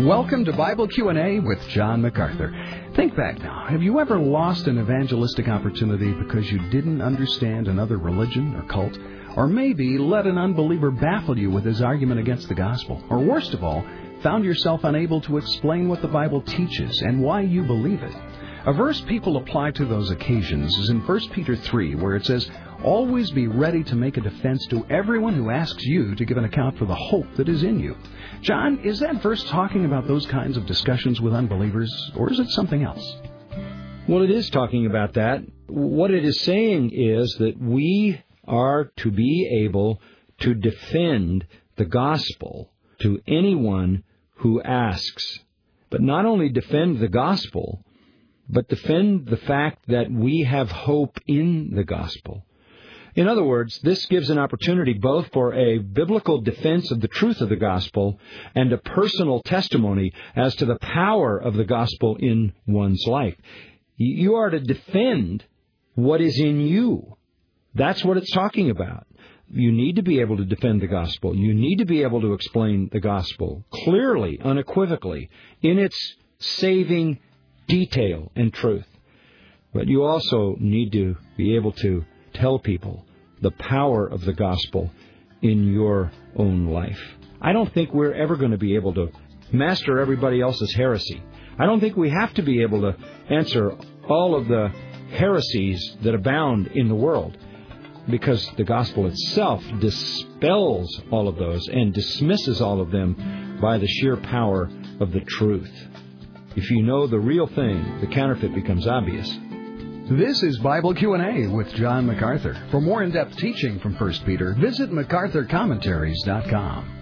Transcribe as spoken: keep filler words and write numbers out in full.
Welcome to Bible Q and A with John MacArthur. Think back now. Have you ever lost an evangelistic opportunity because you didn't understand another religion or cult? Or maybe let an unbeliever baffle you with his argument against the gospel? Or worst of all, found yourself unable to explain what the Bible teaches and why you believe it? A verse people apply to those occasions is in First Peter three, where it says, "Always be ready to make a defense to everyone who asks you to give an account for the hope that is in you." John, is that verse talking about those kinds of discussions with unbelievers, or is it something else? Well, it is talking about that. What it is saying is that we are to be able to defend the gospel to anyone who asks. But not only defend the gospel, but defend the fact that we have hope in the gospel. In other words, this gives an opportunity both for a biblical defense of the truth of the gospel and a personal testimony as to the power of the gospel in one's life. You are to defend what is in you. That's what it's talking about. You need to be able to defend the gospel. You need to be able to explain the gospel clearly, unequivocally, in its saving detail and truth. But you also need to be able to tell people the power of the gospel in your own life. I don't think we're ever going to be able to master everybody else's heresy. I don't think we have to be able to answer all of the heresies that abound in the world, because the gospel itself dispels all of those and dismisses all of them by the sheer power of the truth. If you know the real thing, the counterfeit becomes obvious. This is Bible Q and A with John MacArthur. For more in-depth teaching from First Peter, visit macarthur commentaries dot com.